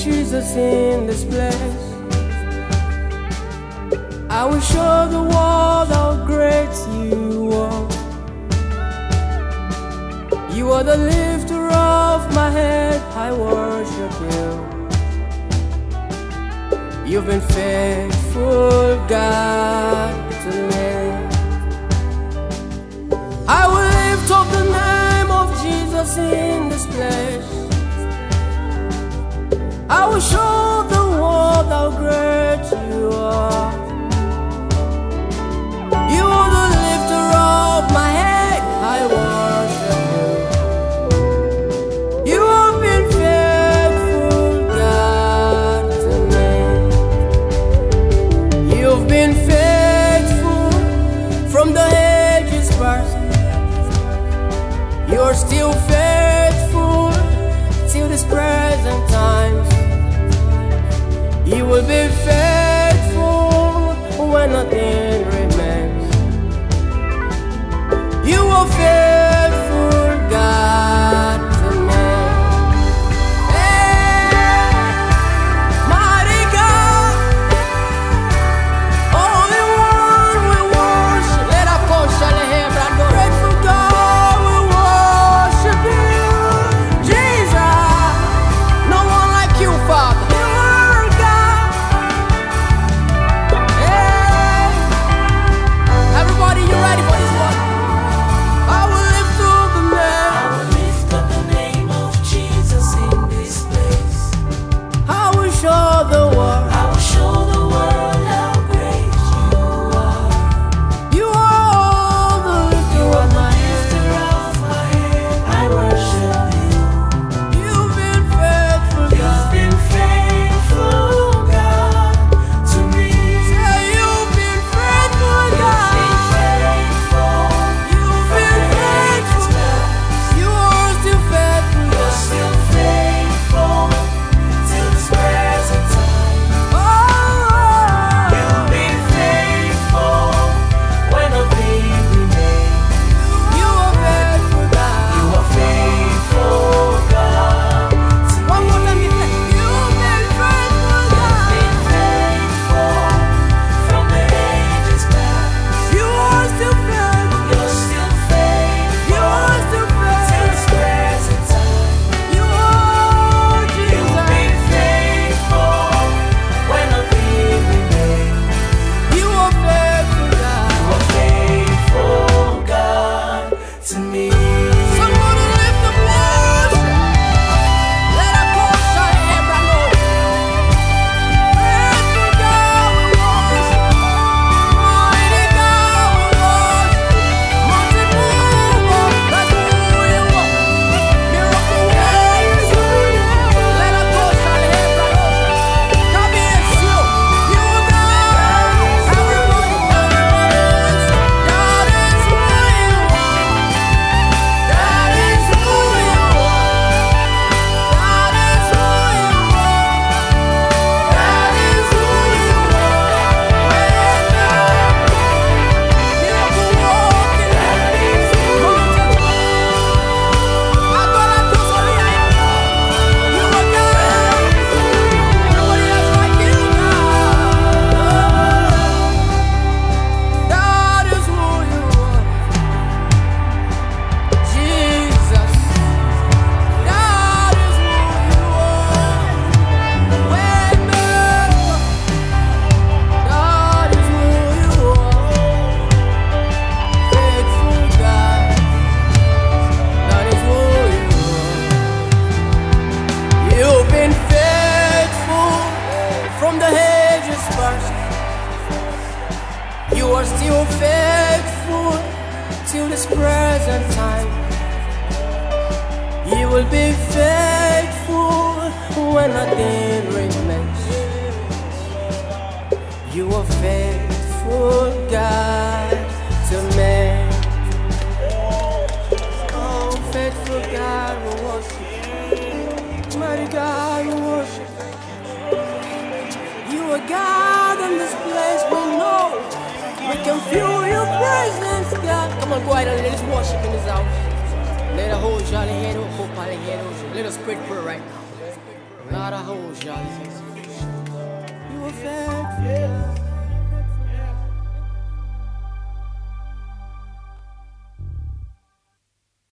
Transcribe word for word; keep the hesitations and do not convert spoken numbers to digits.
Jesus in this place. I will show the world how great you are. You are the lifter of my head, I worship you. You've been faithful, God, to me. I will lift up the name of Jesus in this place. I will show the world how great you are. You are the lifter of my head, I worship you. You have been faithful, God, to me. You've been faithful from the ages past. You're still faithful till this present times. You will be faithful when nothing remains. You are faithful, God, to me. Hey, mighty God, only one we worship. Let us go, shall I hear, brother? Faithful God, we worship you. Jesus, no one like you, Father. You are still faithful till this present time. You will be faithful when nothing remains. You are faithful, God, to me. Oh, faithful God, we worship you. Mighty God, we worship you. You are God in this place, we know. We can feel your presence, God. Come on, go ahead and let us worship in this house. Let the whole jolly head, hope, let us spread prayer right now. Lot of hoes, y'all. You a faithful God.